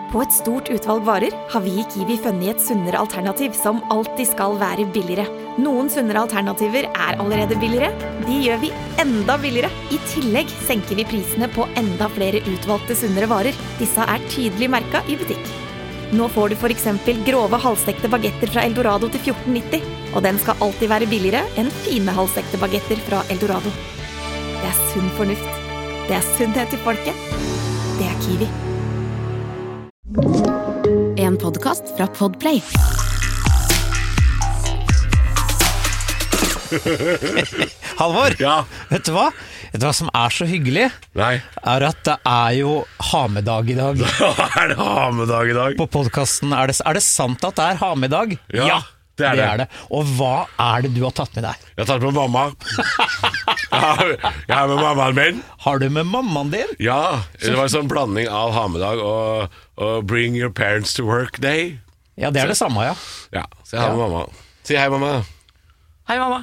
På et stort utvalg varer har vi I Kiwi funnet et sunnere alternativ som alltid skal være billigere. Noen sunnere alternativer allerede billigere. De gjør vi enda billigere. I tillegg senker vi prisene på enda flere utvalgte sunnere varer. Disse tydelig merket I butikk. Nå får du for eksempel grove halvstekte bagetter fra Eldorado til 14,90. Og den skal alltid være billigere enn fine halvstekte bagetter fra Eldorado. Det sunn fornuft. Det sunnhet til folket. Det Kiwi. En podcast fra Podplay. Halvor, ja. Vet du hva som så hyggelig? Nei. At det jo ha-med-dag I dag. Det ha-med-dag I dag? På podcasten, det sant at det ha-med-dag? Ja, det det. Og hva det du har tatt med deg? Jeg har tatt med mamma. Jeg har med mammaen min. Har du med mammaen din? Ja, det var en sånn blanding av ha-med-dag og bring your parents to work day. Ja, det det samme, ja. Ja, så jeg har med mamma. Si hei, mamma. Hei, mamma.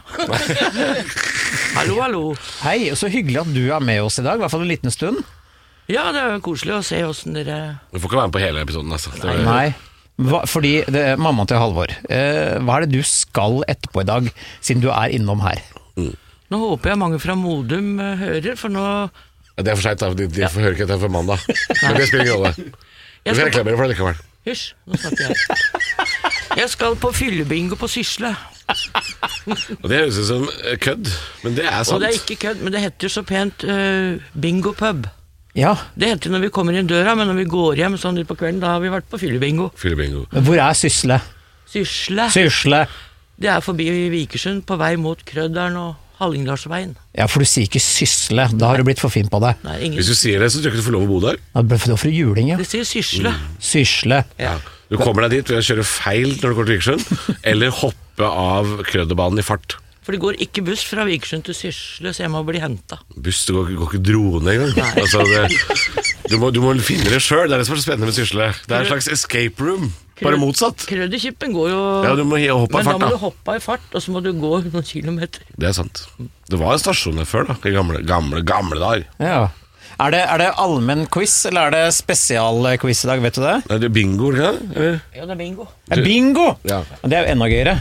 Hallo, hallo. Hei, så hyggelig at du med oss I dag, I hvert fall en liten stund. Ja, det jo koselig å se hvordan dere... Du får ikke være med på hele episoden, altså. Nei. Fordi mammaen til Halvor, hva det du skal etterpå I dag, siden du innom her? Nå håper jeg mange fra Modum hører, for nå... Ja, det for sent, da. De får høre ikke etter for mandag. Men det spiller ingen rolle. Du får reklamere for det likevel. Hysj, nå snakker jeg. Jeg skal på fyllebingo på Sysle. Og det høres ut som kødd, men det sant. Og det ikke kødd, men det heter så pent bingo pub. Ja. Det heter når vi kommer inn døra, men når vi går hjem sånn litt på kvelden, da har vi vært på fyllebingo. Fyllebingo. Men hvor Sysle? Sysle. Det forbi Vikersund, på vei mot Krødderen og Hallingdalsveien. Ja, for du sier ikke Sysle, da har du blitt for fin på det. Nei, ingen... Hvis du sier det, så tror jeg ikke du får lov å bo der. Ja, det ble for juling, ja. Det sier Sysle. Sysle. Ja. Du kommer deg dit ved å kjøre feil når du går til Vikersund, eller hoppe av Krødderbanen I fart. For det går ikke buss fra Vikersund til Sysle, så jeg må bli hentet. Buss, det går ikke drone engang. Altså, du må finne det selv, det det som så spennende med Sysle. Det en slags escape room, bare motsatt. Krødderkippen går jo... Ja, du må hoppe av fart, da. Men da må du hoppe I fart, og så må du gå noen kilometer. Det sant. Det var en stasjon der før, da, I gamle dager. Ja. Det allmenn quiz, eller det spesialquiz I dag, vet du det? Nei, det bingo, ikke det? Ja, det bingo. Bingo? Ja. Det jo enda gøyere.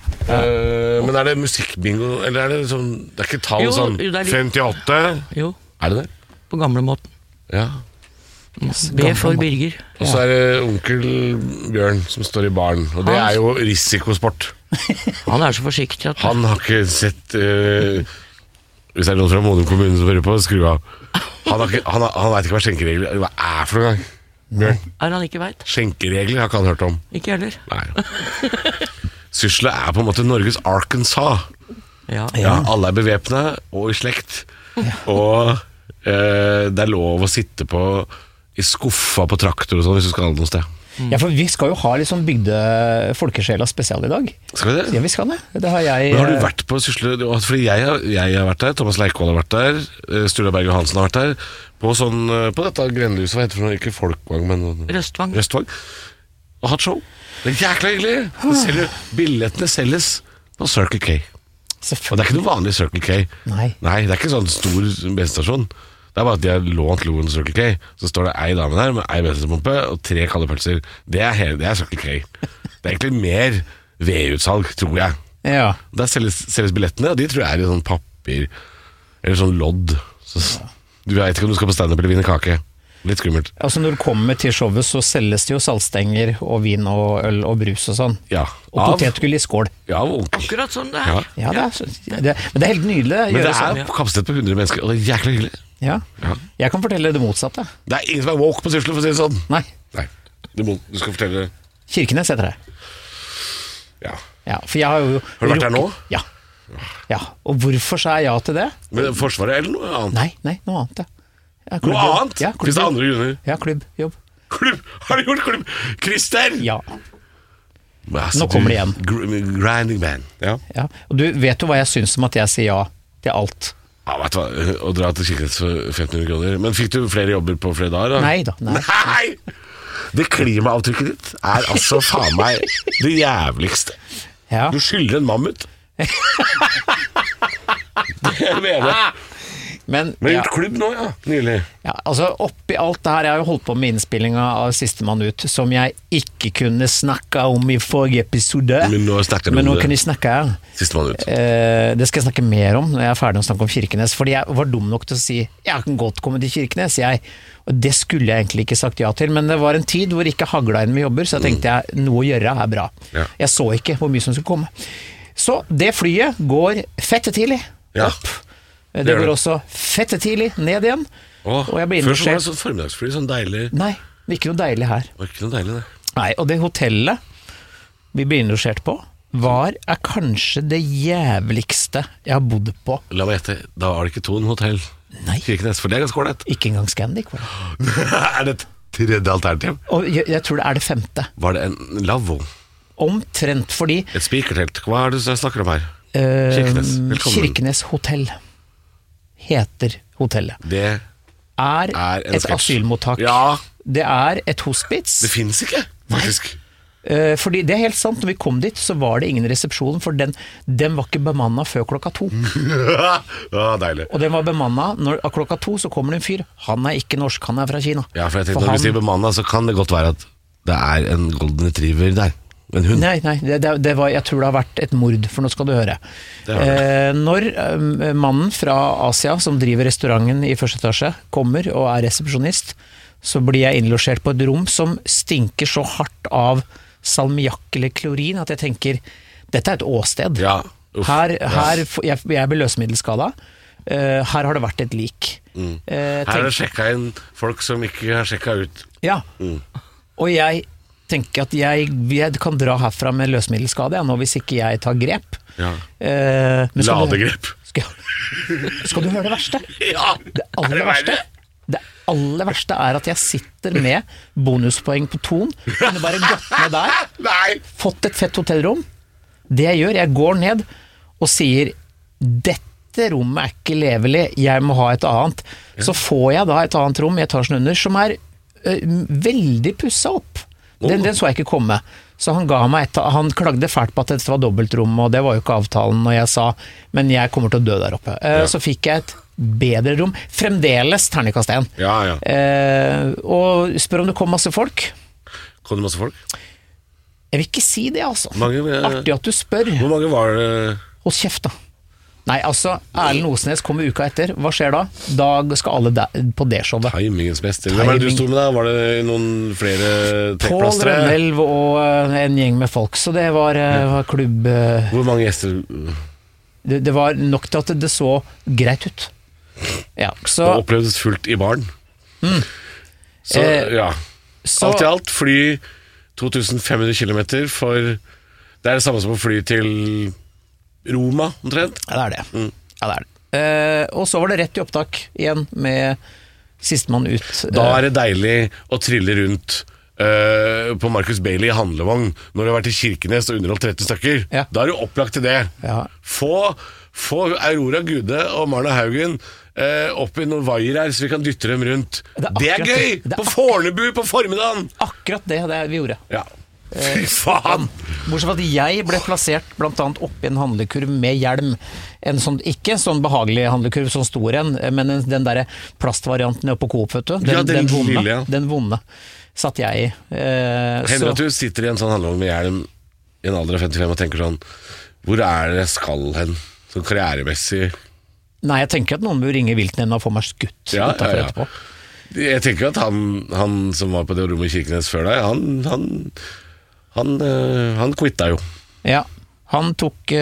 Men det musikkbingo, eller det sånn, det ikke tall jo, sånn, jo, 58? Jo. Det? På gamle måten. Ja. B for Birger. Og så det onkel Bjørn som står I baren, og det jo risikosport. Han så forsiktig at... Han har ikke sett hvis det noen fra Modum kommune som hører på, skru av. Han vet ikke hva skjenkeregler Hva for noen gang, Bjørn? Han ikke vet? Skjenkeregler har ikke han hørt om. Ikke heller. Nei. Sysle på en måte Norges Arkansas. Ja. Alle bevæpnet og I slekt. Og det lov å sitte I skuffa på traktor og sånn hvis du skal noe sted. Ja, for vi skal jo ha litt sånn bygde folkesjela spesial I dag. Skal vi det? Ja, vi skal det. Det har jeg... Men har du vært på Sysle? Fordi jeg har vært der, Thomas Leikvoll har vært der, Sturla Berg Johansen har vært der, på dette grendehuset, hva heter det for noe? Ikke Folkvang, men... Røstvang. Og hatt show. Det jækla hyggelig. Billettene selges på Circle K. Og det ikke noe vanlig Circle K. Nei, det ikke sånn stor bensinstasjon. Det bare at de har lånt logoen til Circle K. Så står det ei dame der med ei bensinpumpe og 3 kalde pølser. Det Circle K. Det egentlig mer vedutsalg, tror jeg. Ja. Der selges billettene, og de tror jeg I sånn papir eller sånn lodd. Så du vet ikke om du skal på stand-up eller vinne kake. Litt skummelt. Altså når du kommer til showet så selges det jo saltstenger og vin og øl og brus og sånn. Ja. Og potetgull I skål. Ja, onkel. Akkurat sånn det Ja, men det helt nydelig. Men det kapasitet på 100 mennesker, og det jækla hyggelig. Ja. Jeg kan fortelle det motsatte. Det ingen som woke på Sysle, for å si det sånn. Nei. Du skal fortelle Kirkenes heter det. Ja, for jeg har jo... Har du vært der nå? Ja. Og hvorfor sa jeg ja til det? Men Forsvaret eller noe annet? Nei, noe annet, Noe annet? Ja, finnes det andre grunner? Ja, klubbjobb. Har du gjort klubb? Christer? Ja. Altså, nå kommer det igjen. Grinding band. Ja. Og du vet jo hva jeg synes om at jeg sier ja til alt. Ja, vet du hva, å dra til Kirkenes for 1500 kroner. Men fikk du flere jobber på flere dager da? Nei da. Nei! Det klimaavtrykket ditt altså faen meg det jævligste. Ja. Du skylder en mammut. Det mener jeg. Men gjort klubb nå, nylig. Ja, altså oppi alt det her, jeg har jo holdt på med innspillinga av Sistemann ut, som jeg ikke kunne snakke om i forrige episode. Men nå snakker du Men nå om det. kan jeg snakke her. Sistemann ut. Det skal jeg snakke mer om når jeg er ferdig å snakke om Kirkenes, fordi jeg var dum nok til å si jeg kan godt komme til Kirkenes, og det skulle jeg egentlig ikke sagt ja til, men det var en tid hvor ikke hagla inn med jobber, så jeg tenkte noe å gjøre er bra. Ja. Jeg så ikke hvor mye som skulle komme. Så det flyet går fette tidlig opp. Det går også fette tidlig ned igjen. Og jeg blir Før så var det innlosjert. sånn formiddagsfly, sånn deilig. Nei, det er ikke noe deilig her. Det var ikke noe deilig, det. Nei, og det hotellet vi ble innlosjert på, er kanskje det jævligste jeg har bodd på. La meg gjette, da var det ikke Thon hotell Nei, Kirkenes, for det er ganske ålreit. ikke engang Scandic var det. Er det et tredje alternativ? Og jeg tror det er det 5. Var det en lavvo? Omtrent fordi Et spikertelt? Hva er det jeg snakker om her? Kirkenes, velkommen. Kirkenes hotell heter hotellet. Det Er er en et sketsj. asylmottak. Ja, Det er et hospits. det finnes ikke, faktisk. Fordi det er helt sant, når vi kom dit så var det ingen resepsjon, for den var ikke bemannet før klokka 2. Deilig. Og den var bemannet av klokka 2, så kommer det en fyr. Han er ikke norsk, han er fra Kina. Ja, for jeg tenkte når du sier bemannet, så kan det godt være at det er en golden retriever der. En hund. Nei, det var, jeg tror det har vært et mord, for nå skal du høre. Det har det. Når mannen fra Asia, som driver restauranten i første etasje, kommer og er resepsjonist, så blir jeg innlosjert på et rom som stinker så hardt av salmiakk eller klorin, at jeg tenker, dette er et åsted. Ja, uff. Jeg blir løsmiddelskada. Her har det vært et lik. Her er det sjekket inn folk som ikke har sjekket ut. Ja, og jeg tenker at jeg kan dra herfra med løsmiddelskade nå, hvis ikke jeg tar grep. Ja. Men Ladegrep. Skal du høre det verste? Ja, Det aller verste? Det aller verste er at jeg sitter med bonuspoeng på Thon, kunne bare gått ned der, Nei. fått et fett hotellrom. Det jeg gjør, jeg går ned og sier, dette rommet er ikke levelig, jeg må ha et annet. Så får jeg da et annet rom i etasjen under, som er veldig pusset opp. Den så jeg ikke komme. Så han ga meg han klagde fælt på at dette var dobbeltrom, og det var jo ikke avtalen, og jeg sa, men jeg kommer til å dø der oppe. Så fikk jeg et bedre rom, fremdeles terningkast 1. Ja. Og spør om det kom masse folk. Kom det masse folk? Jeg vil ikke si det, altså. Artig at du spør. Hvor mange var det? Hold kjeft, da. Nei, altså, Erlend Osnes kommer uka etter. Hva skjer da? Da skal alle på det showet. Timingens mester. Hvem er det du sto med da? Var det noen flere Pål trekkplastere? Rønnelv og en gjeng med folk, så det var klubb... Hvor mange gjester? Det var nok til at det så greit ut. Ja, så... Det opplevdes fullt i baren. Så, så- alt i alt, fly 2500 kilometer for... Det er det samme som å fly til Roma, omtrent. Ja, det er det. Ja, det er det. Og så var det rett i opptak igjen med Sistemann ut. Da er det deilig å trille rundt på Marcus Bailey i handlevogn når du har vært i Kirkenes og underholdt 30 stykker. Ja. Da er du opplagt til det. Ja. Få Aurora Gude og Marna Haugen opp i noen vaier her, så vi kan dytte dem rundt. Det er akkurat gøy! det. På Fornebu på formiddagen! Akkurat det vi gjorde. Ja. Fy faen! Bortsett fra at jeg ble plassert blant annet oppi en handlekurv med hjelm. Ikke en sånn behagelig handlekurv, sånn stor en, men den der plastvarianten oppe på Coop, vet du. Den vonde, lille, ja. den vonde satt jeg i. Hender at du sitter i en sånn handlevogn med hjelm i en alder av 55 og tenker sånn, hvor er det jeg skal hen? Sånn karrieremessig. Nei, jeg tenker at noen bør ringe viltnemnda og få meg skutt utenfor etterpå. Jeg tenker at han som var på det rommet i Kirkenes før deg, han quitta jo. Ja, han tok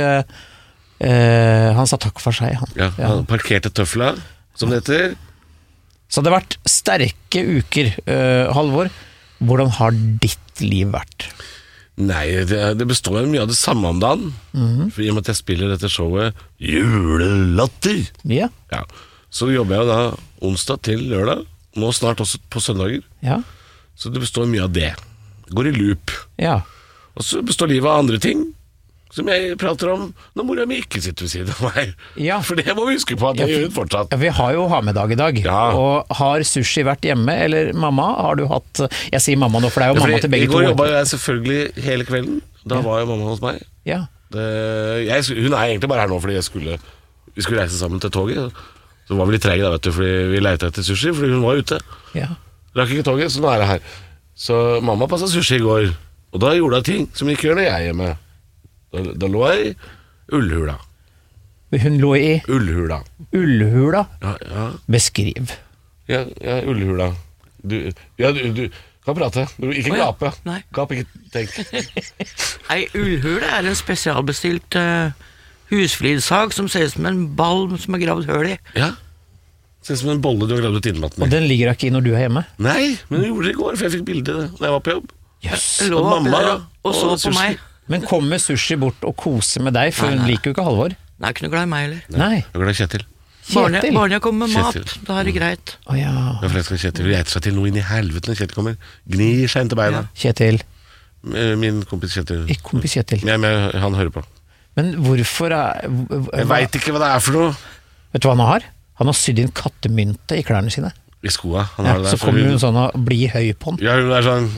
han sa takk for seg, han. Ja, han parkerte tøfla, som det heter. Så det har vært sterke uker. Halvor, hvordan har ditt liv vært? Nei, det består jo mye av det samme om dagen. For i og med at jeg spiller dette showet Julelatter, Ja, så jobber jeg jo da onsdag til lørdag, nå snart også på søndager. ja, Så det består mye av det. Går i loop. ja. Og så består livet av andre ting som jeg prater om når mora mi ikke sitter ved siden av meg. Ja. For det må vi huske på at jeg gjør fortsatt. Ja, vi har jo ha-med-dag i dag. Ja. Og har sushi vært hjemme, eller mamma? Har du hatt... Jeg sier mamma nå, for det er jo mamma til begge I to. går jobbet jeg selvfølgelig hele kvelden. Da var jo mamma hos meg. Ja. Hun er egentlig bare her nå fordi vi skulle reise sammen til toget. Så var vi litt trege da, vet du, fordi vi lette etter sushi, fordi hun var ute. Ja. Rakk ikke toget, så nå er jeg her. Så mamma passet sushi i går, og da gjorde jeg ting som hun ikke gjør når jeg er hjemme. Da lå jeg i ullhula. Hun lå i Ullhula. ullhula. Ja. Beskriv. Ja, ullhula. Du kan prate. Du, ikke gape. Nei. Gap, ikke tenk. Ei ullhule er en spesialbestilt husflidsag som ser ut som en ball som er gravd høl i. Ja. Ser ut som en bolle du har gravd ut innmatten Og i. den ligger ikke i når du er hjemme. Nei, men hun gjorde det i går, for jeg fikk bilde da jeg var på jobb. Jøss. Jeg lå Og oppi mamma, der og så på sushi. meg. Men kommer Sushi bort og koser med deg, for hun liker jo ikke Halvor. Nei, jeg er ikke noe glad i meg heller. Nei. Jeg er glad i Kjetil. Kjetil. Bare jeg kommer med mat, Kjetil. da er det greit. Å ja. Jeg er forresten Kjetil. Hun gjeter seg til noe inn i helvete når Kjetil kommer. Gnir seg inn til beina. Kjetil. Min kompis Kjetil. Kompis Kjetil. Men han hører på. Men hvorfor er Jeg vet ikke hva det er for noe. Vet du hva han har? Han har sydd inn kattemynte i klærne sine. I skoa. Han Ja, har det der. så kommer hun sånn og blir høy på den. Ja, hun er sånn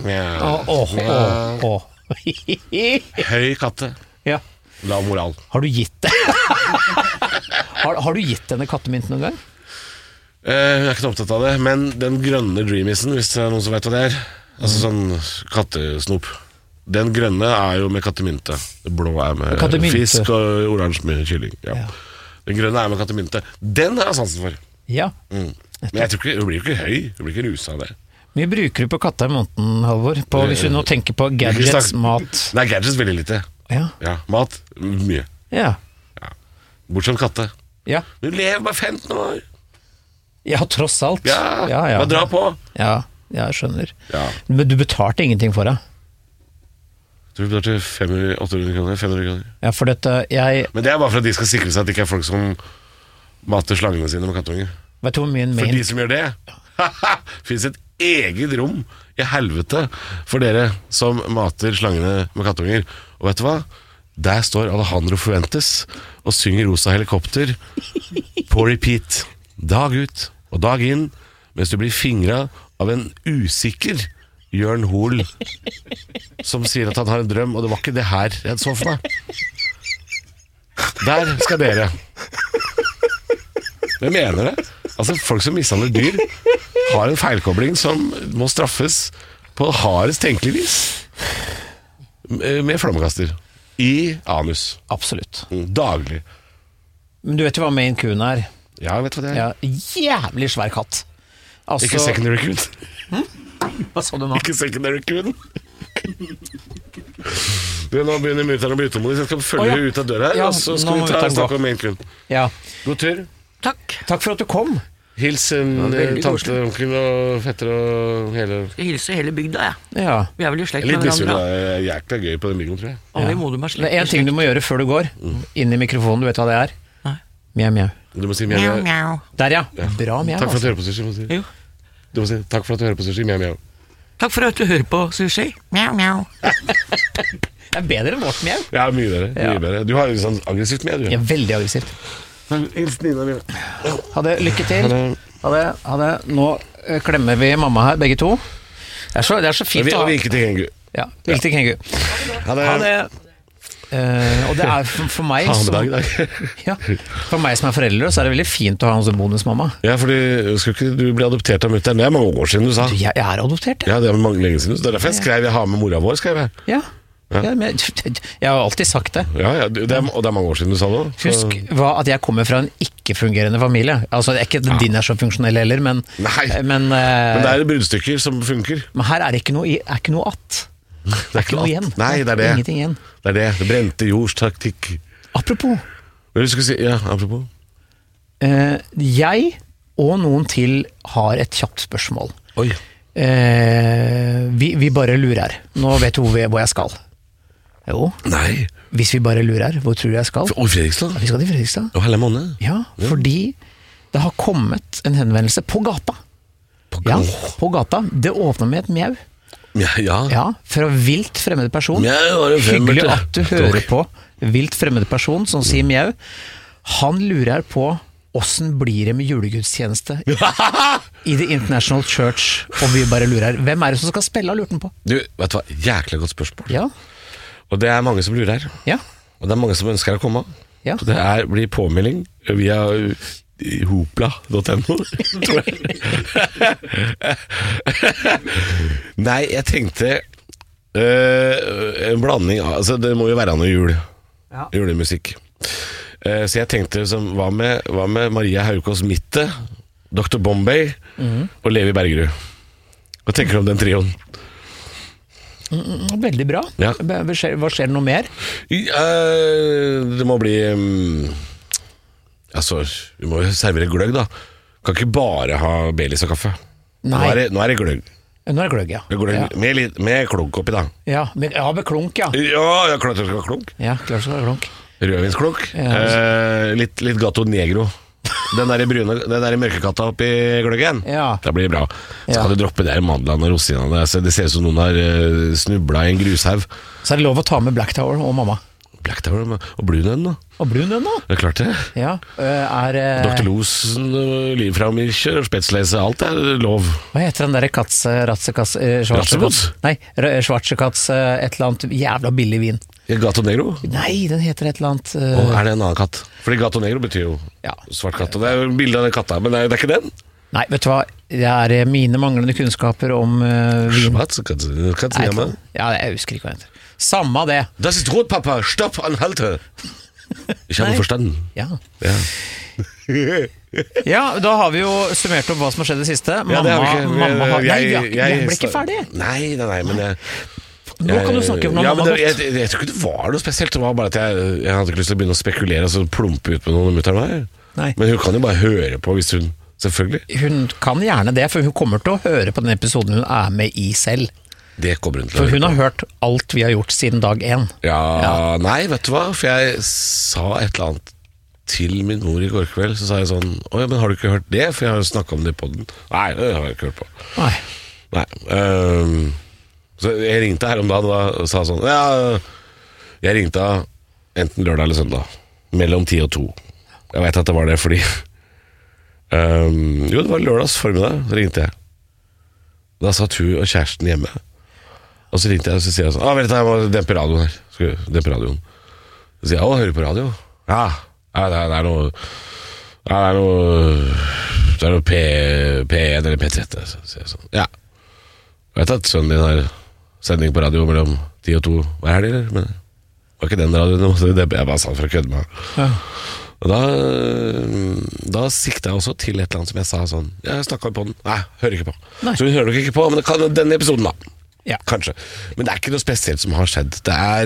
Høy katte. Ja. Lav moral. Har du gitt det? har du gitt henne kattemynt noen gang? Jeg er ikke noe opptatt av det, men den grønne dreamisen, hvis det er noen som vet hva det er, altså sånn kattesnop, den grønne er jo med kattemynte. Det blå er med Kattemynte. fisk og oransje med kylling. Ja. Ja. Den grønne er med kattemynte. Den har jeg sansen for. Ja. Men jeg tror ikke, hun blir jo ikke høy. Hun blir ikke rusa av det. Mye bruker du på katta i måneden, Halvor? Hvis du nå tenker på gadgets, mat. Nei, gadgets veldig lite. Ja. Ja, mat, mye. Ja. Bortsett fra katte. Ja. Hun lever bare 15 år. Ja, tross alt. Ja, ja. bare dra på. Ja, jeg skjønner. Ja. Men du betalte ingenting for det? Du betalte 800 kroner, 500 kroner. Ja, for dette, Men det er bare for at de skal sikre seg at det ikke er folk som mater slangene sine med kattunger. vet du hvor mye en For main... de som gjør det, finnes et eget rom i helvete for dere som mater slangene med kattunger. Og vet du hva? Der står Alejandro Fuentes og synger Rosa helikopter på repeat. Dag ut og dag inn, mens du blir fingret av en usikker Jørn Hoel som sier at han har en drøm, og det var ikke det her jeg så for meg. Der skal dere. Jeg mener det. Altså, folk som mishandler dyr har en feilkobling som må straffes på hardest tenkelig vis. Med flammekaster. I anus. Absolutt. Daglig. Men du vet jo hva Maine Coon er? Ja, vet du hva det er? Ja, jævlig svær katt. Altså, Ikke secondary coon. Hva sa du nå? Ikke secondary coon. Du, nå begynner muteren å bli utålmodig, så jeg skal følge henne ut av døra her, Ja, og så nå skal må vi muteren snakke gå. om Maine Coon. Ja. God tur. Takk. Takk for at du kom. Hils en veldig tante, koselig. onkel og fetter og hele... Jeg hilser hele bygda, jeg. Ja. Vi er vel i slekt Litt med misunnelig, hverandre. det er jækla gøy på den bygden, tror jeg. Alle i Modum er Det er en ting du må gjøre før du går. Inn i mikrofonen, du vet hva det er? Nei. Mjau, mjau. Du må si mjau, Mjau, mjau. mjau. Der, ja. Bra mjau, Takk for at du altså. hører på sushi, må du si. Jo. Du må si takk for at du hører på sushi, mjau, mjau. Takk for at du hører på sushi. Mjau, mjau. Det er bedre enn vårt mjau. Ja, mye bedre. Ja. Mye bedre. Du har litt sånn aggressivt med, du. Jeg er veldig aggressivt. Hils Nina, Nina. Ha det, lykke til. Ha det. Ha det. Nå klemmer vi mamma her, begge to. Det er så fint å Og ha. vi gikk til Hengu. Ja, virkelig til Kengu. Ha det. Ha det. Og det er for meg Ha det som, dag, dag. ja, for meg som er foreldre, så er det veldig fint å ha en sånn bonusmamma. Ja, fordi skulle ikke du bli adoptert av mutteren? Det er mange år siden du sa. Jeg er adoptert, Ja, det er mange lenge siden. Det er derfor jeg skrev 'jeg har med mora vår', skrev jeg. Ja. Ja, men jeg har alltid sagt det. Ja, ja, og det er mange år siden du sa det. Så- Husk at jeg kommer fra en ikke-fungerende familie. Altså, det er ikke at din er så funksjonell heller, men, Nei, men, men det er bruddstykker som funker. men her er det ikke noe att. Det er ikke noe igjen. Nei, det er det. Ingenting igjen. Det er det. Det brente jords taktikk. Apropos, Hva skulle du si? Ja, apropos. jeg og noen til har et kjapt spørsmål. Oi. Vi bare lurer. Nå vet du hvor jeg skal. Jo, Nei. hvis vi bare lurer, hvor tror du jeg skal? Oi, Fredrikstad. Vi skal til Fredrikstad. Å, helle måned. Ja, fordi det har kommet en henvendelse på gata. Ja, på gata. Det åpner med et mjau. Ja. Ja, fra vilt fremmede person. Mjau, var det Hyggelig fremmede? at du hører på vilt fremmede person som sier mjau. Han lurer på hvordan blir det med julegudstjeneste i The International Church, og vi bare lurer. Hvem er det som skal spille, har lurt den på. Du, vet du hva? Jækla godt spørsmål. Ja, Og det er mange som lurer. ja, Og det er mange som ønsker å komme. ja. Så det blir påmelding via Hopla.no, tror jeg. Nei, jeg tenkte en blanding av, altså det må jo være noe julemusikk. Så jeg tenkte hva med Maria Haukås Mitte, Dr. Bombay og Levi Bergerud. Hva tenker du om den trioen? Veldig bra. Ja. Hva skjer det noe mer? Det må bli altså, vi må jo servere gløgg da. Kan ikke bare ha Baileys og kaffe. Nå er det gløgg. Nå er det gløgg, ja. Gløgg, med klunk oppi da. Ja, med klunk, ja. Ja, klart det skal ha klunk. Ja, klart det skal ha klunk. Rødvinsklunk. Litt Gato Negro. Den der mørkekatta oppi gløggen. Ja. Det blir bra. Så kan du droppe der mandlene og rosinene. Det ser ut som noen har snublet i en grushaug. Så er det lov å ta med Black Tower og mamma. Black Tower og Blunøen da. Og Blunøen da? Det er klart det. Ja. Dr. Losen, Liv fra Mirkjør, Spetslese, alt er lov. Hva heter den der Ratzekatz Nei, Schwarzekatz et eller annet jævla billig vin. Gato Negro? Nei, den heter et eller annet er det en annen katt? Fordi Gato Negro betyr jo svart katt. Og det er jo bildet av den katta, men det er ikke den. Nei, vet du hva? Det er mine manglende kunnskaper om vin. Schwarzekatz, jeg husker ikke hva det heter. Samme det. Das ist rot, Papa. Stopp, anhalte. Ich habe forstanden. Ja. Ja, da har vi jo summert opp hva som har skjedd det siste. Mamma jeg ble ikke ferdig. Nei, men nå kan du snakke om noe mamma godt. Jeg tror ikke det var noe spesielt. Det var bare at jeg hadde ikke lyst til å begynne å spekulere og så plumpe ut med noen mutter her. Men hun kan jo bare høre på hvis hun, selvfølgelig. Hun kan gjerne det, for hun kommer til å høre på den episoden hun er med i selv. Det kommer hun til å høre. For hun har hørt alt vi har gjort siden dag 1. Nei, vet du hva? For jeg sa et eller annet til min mor i går kveld. Så sa jeg sånn, men har du ikke hørt det? For jeg har jo snakket om det på den. Nei, det har jeg ikke hørt på. Nei. Så jeg ringte her om dagen og sa sånn, jeg ringte enten lørdag eller søndag, mellom 10 og 2. Jeg vet at det var det fordi jo, det var lørdags formiddag, så ringte jeg. Da satt hun og kjæresten hjemme. Og så ringte jeg og så sier jeg sånn, vent, jeg må dempe radioen her. Skal jeg dempe radioen? Så sier jeg, hører på radio? Ja, det er noe P1 eller P13. Så sier jeg sånn, ja. Jeg vet at sønnen din har sending på radio mellom 10 og 2 hver helg, eller? Men det var ikke den radioen, jeg bare sa for å kødde meg. Ja. Og da siktet jeg også til et eller annet som jeg sa sånn, jeg snakket på den. Nei, hører ikke på. Nei. Så vi hører nok ikke på, men det kan denne episoden da. Ja. Kanskje. Men det er ikke noe spesielt som har skjedd. Det er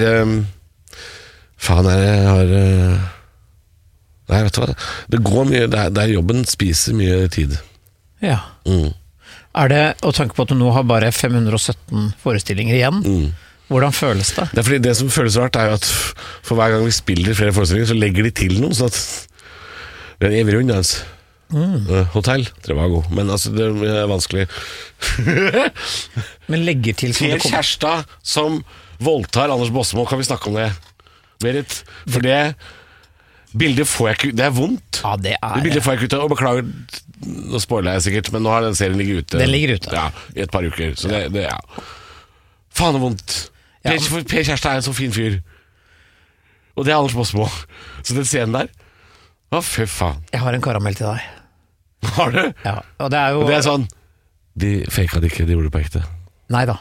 nei, vet du hva? Det går mye, der jobben spiser mye tid. Ja. Er det, og tanke på at du nå har bare 517 forestillinger igjen, hvordan føles det? Det er fordi det som føles rart er jo at for hver gang vi spiller flere forestillinger så legger de til noe, sånn at det er en evig runddans. Hotell, Trivago. Men altså, det er vanskelig. Men legger til som Per Kjærstad som voldtar Anders Bossemo, kan vi snakke om det? Berit, for det bildet får jeg ikke, det er vondt. Ja, det bildet får jeg ikke ut av, og beklager, nå spoiler jeg sikkert, men nå har den serien ligget ute. Den ligger ute. Ja, i et par uker, så det faen og vondt. Per Kjærstad er en så fin fyr. Og det er Anders Bossemo. Så den scenen der, fy faen. Jeg har en karamell til deg. Har du? Ja, og det er jo... Og det er sånn, de faket det ikke, de gjorde det på ekte. Neida.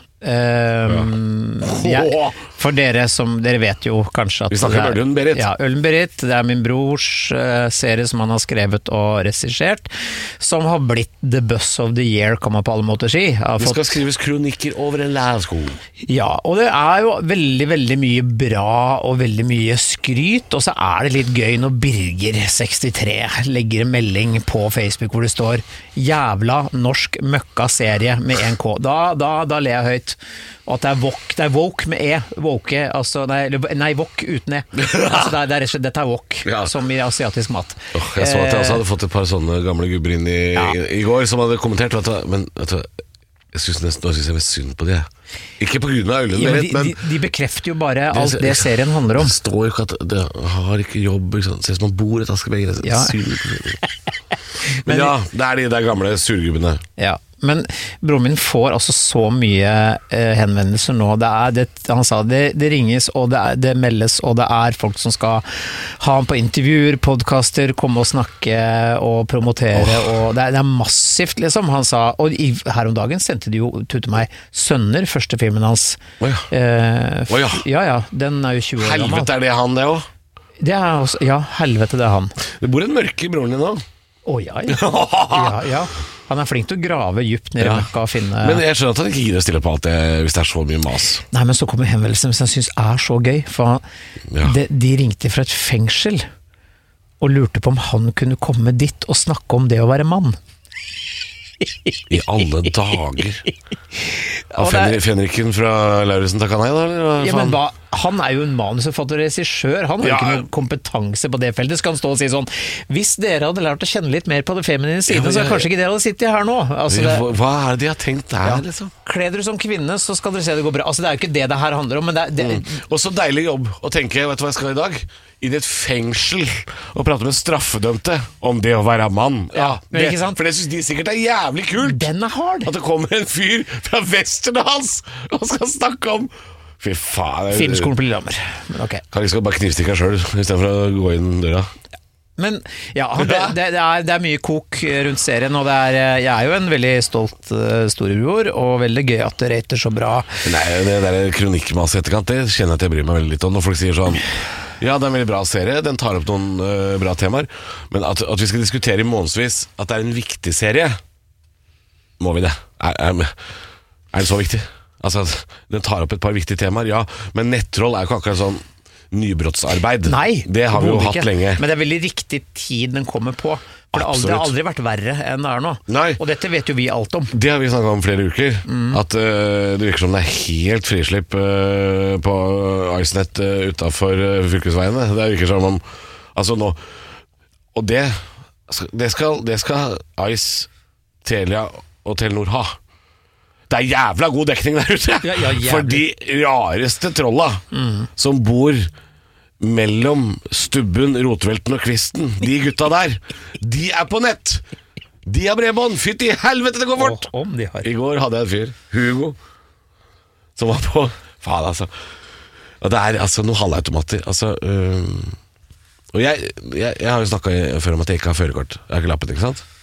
For dere som, dere vet jo kanskje at vi snakker om Øllen-Berit. Ja, Øllen-Berit, det er min brors serie som han har skrevet og regissert, som har blitt The Buzz of the Year, kan man på alle måter si. Det skal skrives kronikker over en lærersko. Ja, og det er jo veldig, veldig mye bra og veldig mye skryt, og så er det litt gøy når Birger 63 legger en melding på Facebook hvor det står jævla norsk møkka serie med 1K. Da ler jeg høyt. Og at det er woke med E, woke, altså, nei, wok uten E. Altså, det er rett og slett, dette er wok, som i asiatisk mat. Jeg så at jeg også hadde fått et par sånne gamle gubber inn i går som hadde kommentert, men vet du, jeg synes jeg var synd på det. Ikke på grunn av Øllen, men de bekrefter jo bare alt det serien handler om. Det står jo ikke at det har ikke jobb, ikke sant? Ser som man bor et Askebeger, synd. Men ja, det er de der gamle surgubbene. Ja, Men broren min får altså så mye henvendelser nå. Han sa det ringes, og det meldes, og det er folk som skal ha han på intervjuer, podcaster, komme og snakke og promotere, og det er massivt, liksom. Han sa, og her om dagen sendte de jo til meg Sønner, første filmen hans. Ja, den er jo 20 år gammel. Helvete, er det han det også? Det er også, ja, helvete, det er han. Det bor en mørke i broren din nå. Ja. Han er flink til å grave djupt ned i møkka og finne. Men jeg skjønner at han ikke gidder å stille på alt det hvis det er så mye mas. Nei, men så kommer henvendelsen som jeg synes er så gøy, for de ringte fra et fengsel og lurte på om han kunne komme dit og snakke om det å være mann. I alle dager. Fenriken fra Lauritzen Takanei da? Eller? Ja, men han er jo en manusforfatter og regissør. Han har jo ikke noen kompetanse på det feltet. Skal han stå og si sånn: hvis dere hadde lært å kjenne litt mer på det feminine siden, så kanskje ikke dere hadde sittet her nå. Altså, hva er det de har tenkt der, liksom? Kler dere som kvinne, så skal dere se det går bra. Altså, det er jo ikke det her handler om, men Og så deilig jobb å tenke, vet du hva jeg skal i dag? Inn i et fengsel og prate med straffedømte om det å være mann. Men ikke sant? For det synes de sikkert er jævlig kult. Den er hard. At det kommer en fyr fra Westerdals og skal snakke om fy faen. Filmskolen på Lillehammer. Okay. Kan ikke bare knivstikke deg selv i stedet for å gå inn døra. Men det er mye kok rundt serien, og jeg er jo en veldig stolt storebror, og veldig gøy at det rater så bra. Nei, det der kronikkmasse etterkant, det kjenner jeg at jeg bryr meg veldig litt om. Når folk sier sånn: ja, det er en veldig bra serie, den tar opp noen bra temaer, men at vi skal diskutere i månedsvis at det er en viktig serie, må vi det? Er det så viktig? Altså, den tar opp et par viktige temaer, ja, men nettroll er jo ikke akkurat sånn nybrottsarbeid. Nei, det har vi jo hatt lenge. Men det er veldig riktig tid den kommer på. For det har aldri vært verre enn det er nå. Nei. Og dette vet jo vi alt om. Det har vi snakket om flere uker. At det virker som det er helt frislipp på IceNet utenfor fylkesveiene. Det virker som om altså nå. Og det skal Ice, Telia og Telenor ha. Det er jævla god dekning der ute. For de rareste trolla som bor mellom Stubben, Rotvelten og Kvisten, de gutta der, de er på nett. De har bredbånd. Fytt i helvete, det går fort. I går hadde jeg en fyr, Hugo, som var på faen, altså. Og det er altså noen halvautomater. Altså, og jeg har jo snakket før om at jeg ikke har førerkort. Jeg har ikke lappen, ikke sant?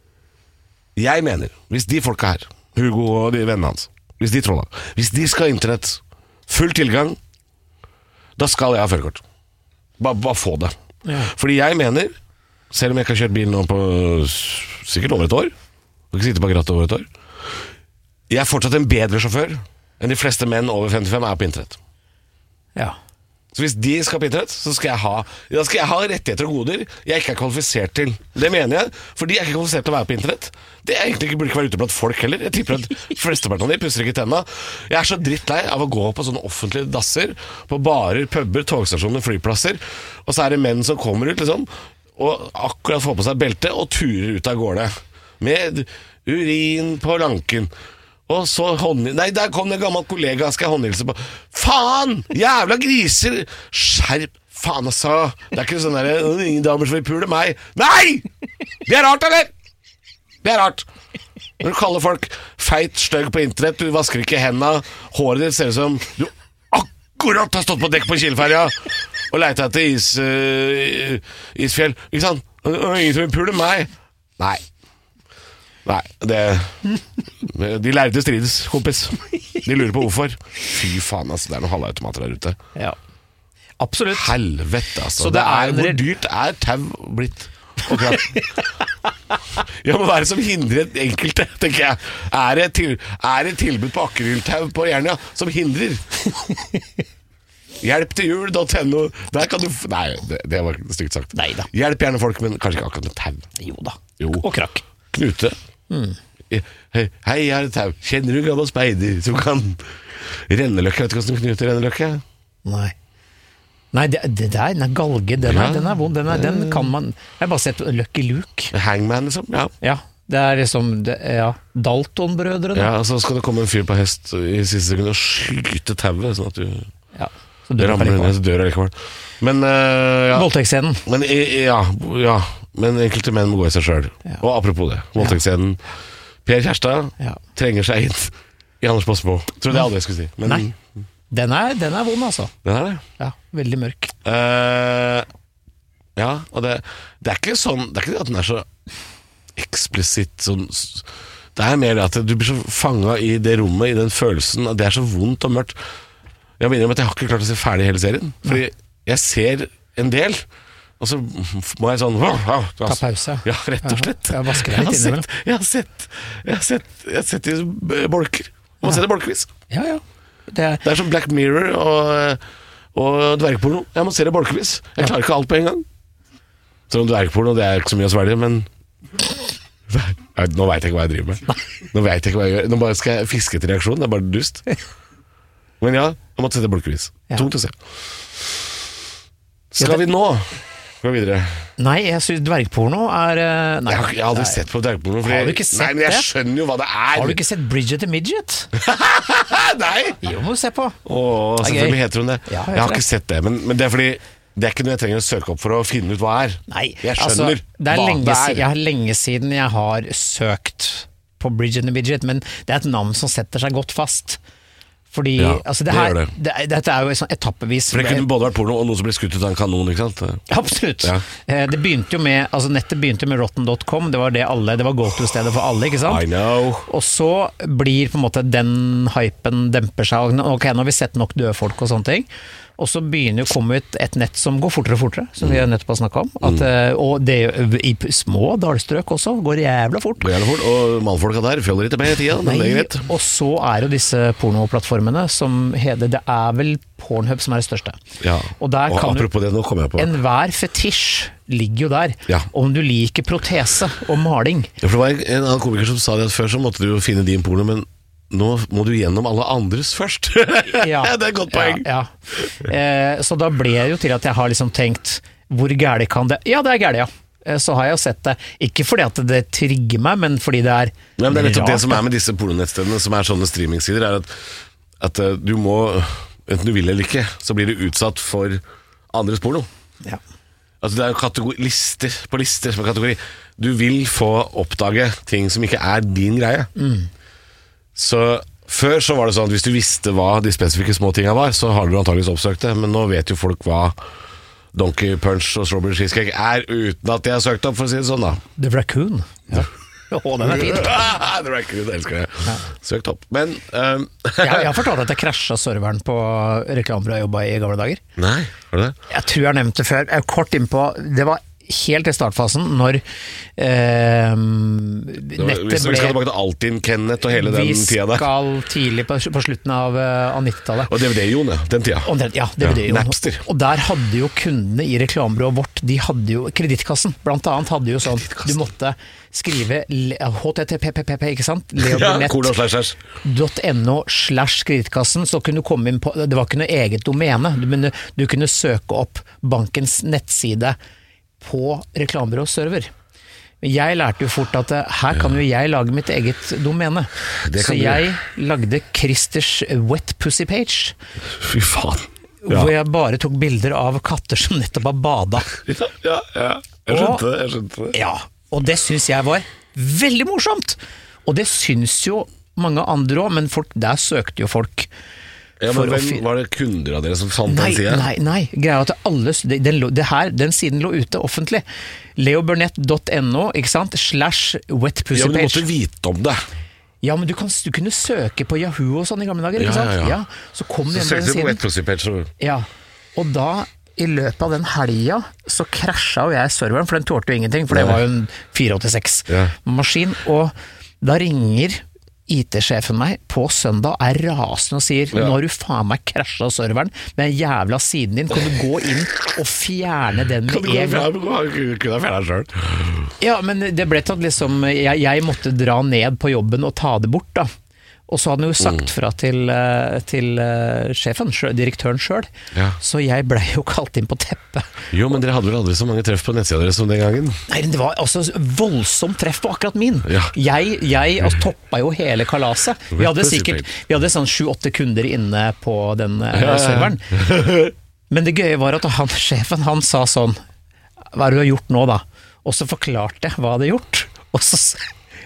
Jeg mener, hvis de folka her, Hugo og de vennene hans, hvis de trolla, hvis de skal ha internett, full tilgang, da skal jeg ha førerkort. Bare få det. Fordi jeg mener, selv om jeg ikke har kjørt bil nå på sikkert over et år, og ikke sitte bak rattet over et år, jeg er fortsatt en bedre sjåfør enn de fleste menn over 55 er på internett. Ja. Så hvis de skal på internett, så skal jeg ha rettigheter og goder jeg ikke er kvalifisert til. Det mener jeg, for de er ikke kvalifisert til å være på internett. Det er egentlig ikke burde ikke være ute blant folk heller. Jeg tipper at flesteparten av de pusser ikke tenna. Jeg er så drittlei av å gå på sånne offentlige dasser, på barer, puber, togstasjoner, flyplasser, og så er det menn som kommer ut liksom, og akkurat får på seg belte og turer ut av gårde med urin på lanken. Og så nei, der kom det en gammel kollega, skal jeg håndhilse på. Faen! Jævla griser! Skjerp! Faen, altså! Det er ikke sånn der, ingen damer som vil pule meg. Nei! Det er rart, eller? Det er rart. Når du kaller folk feit, støgg på internett, du vasker ikke hendene, håret ditt ser ut som du akkurat har stått på dekk på Kielferja og leita etter isfjell. Ikke sant? Ingen som vil pule meg. Nei, de lærde strides, kompis. De lurer på hvorfor. Fy faen, altså, det er noen halvautomater der ute. Ja, absolutt. Helvete, altså. Så det hvor dyrt er tau blitt? Ja, men hva er det som hindrer enkelte, tenker jeg. Er det tilbud på akryltau på Jernia som hindrer? Hjelp til jul.no. Der kan du nei, det var stygt sagt. Neida. Hjelp gjerne folk, men kanskje ikke akkurat med tau. Jo da, og krakk. Knute. Hei, jeg har et tau. Kjenner du gammel speider som kan renneløkke? Vet du hvordan Knute renneløkke? Nei, det der, den er galge. Den er vond. Den kan man. Jeg har bare sett Lucky Luke. Hangman, liksom. Ja. Det er liksom Dalton-brødrene. Ja, så skal det komme en fyr på hest i siste sekund og skyte tauet, sånn at du ramler ned, så dør allikevel. Men voldtektsscenen. Men enkelte menn må gå i seg selv. Og apropos det, voldtektsscenen, Per Kjærstad Ja. trenger seg inn i Anders Båsmo. Tror det aldri jeg skulle si. Men Nei. Den er vond, altså. den er det. Ja, veldig mørk. Ja, og det er ikke sånn. Det er ikke at den er så eksplisitt sånn. Det er mer at du blir så fanget i det rommet, i den følelsen, at det er så vondt og mørkt. Jeg mener at jeg har ikke klart å se ferdig hele serien, fordi jeg ser en del, og så må jeg sånn Ta pause. Ja, rett og slett. Ja, vasker deg litt innimellom. Jeg har sett i bolker. Man ser det bolkevis. Ja. Det Det er som Black Mirror og dvergporno. Jeg må se det bolkevis. Jeg klarer ikke alt på en gang. Så om dvergporno, det er ikke så mye å svelge, men nå vet jeg ikke hva jeg driver med. Nå vet jeg ikke hva jeg gjør. Nå bare skal jeg fiske til reaksjon. Det er bare dust. Men ja, jeg måtte se det bolkevis. Ja. Tungt å se. Skal vi nå gå videre? Nei, jeg synes dvergporno er nei, Jeg har aldri sett på dvergporno. Har du ikke sett nei, men jeg det? skjønner jo hva det er. Har du ikke sett Bridget the Midget? Nei! Jo, må du se på. Åh, Det er selvfølgelig gøy. heter hun det. Ja, jeg har heter ikke sett det, men det er fordi det er ikke noe jeg trenger å søke opp for å finne ut hva er. Nei, Jeg skjønner det er hva lenge, det er. Jeg har lenge siden jeg har søkt på Bridget the Midget, men det er et navn som setter seg godt fast. Fordi Ja, altså, det gjør det. dette er jo sånn etappevis. For det kunne både vært porno og noen som ble skutt ut av en kanon, ikke sant? Absolutt. Ja. Det begynte jo med, altså nettet begynte med rotten.com, det var go-to-stedet for alle, ikke sant? I know. Og så blir på en måte den hypen demper seg, og ok, nå har vi sett nok døde folk og sånne ting. Og så begynner jo å komme ut et nett som går fortere og fortere, som vi nettopp har snakket om. Og det i små dalstrøk også, går jævla fort. Går gjerne fort, og mannfolka der følger ikke med i tida, men det er greit. Og så er jo disse pornoplattformene som heter, det er vel Pornhub som er det største. Ja. Og der kan du, apropos det, nå kommer jeg på. enhver fetisj ligger jo der. Ja. Om du liker protese og maling. Ja, for det var en annen komiker som sa det at før så måtte du jo finne din porno, men nå må du gjennom alle andres først. Ja. Det er et godt poeng. Ja. Så da ble det jo til at jeg har liksom tenkt, hvor gærlig kan det? Ja, det er gærlig, ja. Så har jeg jo sett det, ikke fordi at det trigger meg, men fordi det er Nei, men det er nettopp det som da. er med disse pornonettstedene, som er sånne streamingsider, er at du må, enten du vil eller ikke, så blir du utsatt for andres porno. Ja. Altså det er jo lister på lister som er kategori. Du vil få oppdage ting som ikke er din greie. Så før så var det sånn at hvis du visste hva de spesifikke små tingene var, så har du antageligvis oppsøkt det, men nå vet jo folk hva Donkey Punch og Strawberry Cheesecake er, uten at de har søkt opp, for å si det sånn da. The Raccoon. Ja. Å, den er fin. Det var ikke det, jeg elsker det. Søkt opp. Men Jeg har fortalt at jeg krasjet serveren på reklamebyrået jeg jobbet i gamle dager. nei, var det det? Jeg tror jeg har nevnt det før. Jeg er kort innpå, det var helt i startfasen, når nettet Vi skal tilbake til Altinn, Kenneth og hele den Vi tida der. skal tidlig på slutten av 90-tallet. Og DVD-Jon, ja, den tida. Ja, DVD jo. Napster. Og der hadde jo kundene i reklamebyrået vårt, de hadde jo Kredittkassen, blant annet hadde jo sånn, du måtte skrive HTTP, ikke sant? Ja, leoburnett.no/kredittkassen, så kunne du komme inn på, det var ikke noe eget domene, men du kunne søke opp bankens nettside på reklamebyrås server. Jeg lærte jo fort at her kan jo jeg lage mitt eget domene. Det Så kan du. jeg lagde Christers Wet Pussy Page, Fy faen. Ja. hvor jeg bare tok bilder av katter som nettopp har bada. Ja. Jeg skjønte det. Ja, og det synes jeg var veldig morsomt. Og det synes jo mange andre også, men der søkte jo folk. Ja, men var det kunder av dere som fant den siden? Nei, greia er at alle, den siden lå ute offentlig. leoburnett.no, ikke sant, /wet pussy Ja, men du page. måtte vite om det. Ja, men du kunne søke på Yahoo og sånn i gamle dager, ikke sant? Ja. Så kom Så det inn på søkte den du på Wet siden. Pussy Page. Ja, og da i løpet av den helga så krasja jo jeg serveren, for den tålte jo ingenting, for det var jo en 486-maskin, og da ringer IT-sjefen meg på søndag, er rasende og sier nå har du faen meg krasja serveren med den jævla siden din, kan du gå inn og fjerne den med en gang? Kunne ha fjernet selv. Ja, men det ble tatt liksom, jeg måtte dra ned på jobben og ta det bort da. Og så hadde han jo sagt fra til sjefen, direktøren selv, Ja. så jeg ble jo kalt inn på teppet. Jo, men dere hadde vel aldri så mange treff på nettsida deres som den gangen? Nei, det var altså voldsomt treff på akkurat min. Ja. Jeg toppa jo hele kalaset. Vi hadde sånn 7-8 kunder inne på den serveren. Men det gøye var at sjefen sa sånn, hva er det du har gjort nå da? Og så forklarte jeg hva jeg hadde gjort. Og så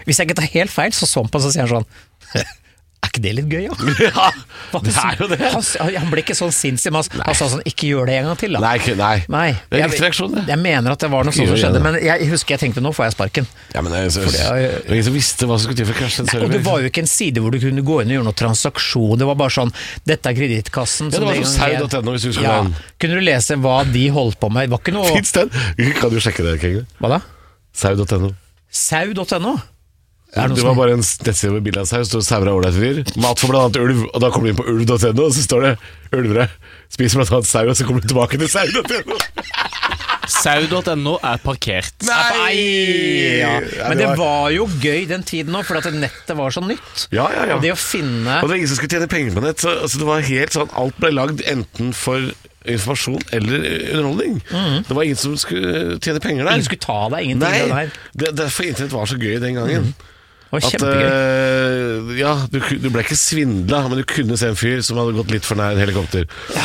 Hvis jeg ikke tar helt feil, så han på, så sier han sånn er ikke det litt gøy, ja? Ja, det er jo det. Han ble ikke sånn sinnssyk, men han sa sånn, ikke gjør det en gang til, da. Nei. Det er riktig reaksjon, det. Jeg mener at det var noe sånt som skjedde, men jeg husker jeg tenkte, nå får jeg sparken. Ja, men det var ingen som visste hva som skulle til for å krasje en server. Og det var jo ikke en side hvor du kunne gå inn og gjøre noen transaksjon, det var bare sånn, dette er kredittkassen. Ja, det var sånn sau.no hvis du skulle ha den. Kunne du lese hva de holdt på med? Det var ikke noe... Finns den? Kan du sjekke det, Kengen? Hva da? Sau.no. Sau.no? Det var bare en nettside med bilde av sau, stod sauer av ålreit fyr. Mat for blant annet ulv, og da kommer du inn på ulv.no, og så står det ulvere spiser blant annet sau, og så kommer du tilbake til sau.no. Sau.no er parkert. Nei! Ja. Men det var jo gøy den tiden nå, for at nettet var så nytt. Ja. Og det å finne... Og det var ingen som skulle tjene penger på nett, så altså, det var helt sånn, alt ble lagd enten for informasjon eller underholdning. Det var ingen som skulle tjene penger der. Ingen skulle ta deg, ingenting av det her. Derfor internett var så gøy den gangen. Det var kjempegøy. Ja, du ble ikke svindla, men du kunne se en fyr som hadde gått litt for nær helikopter. Ja.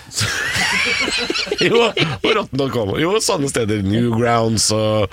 Jo, og Rotten.com. Jo, sånne steder. Newgrounds og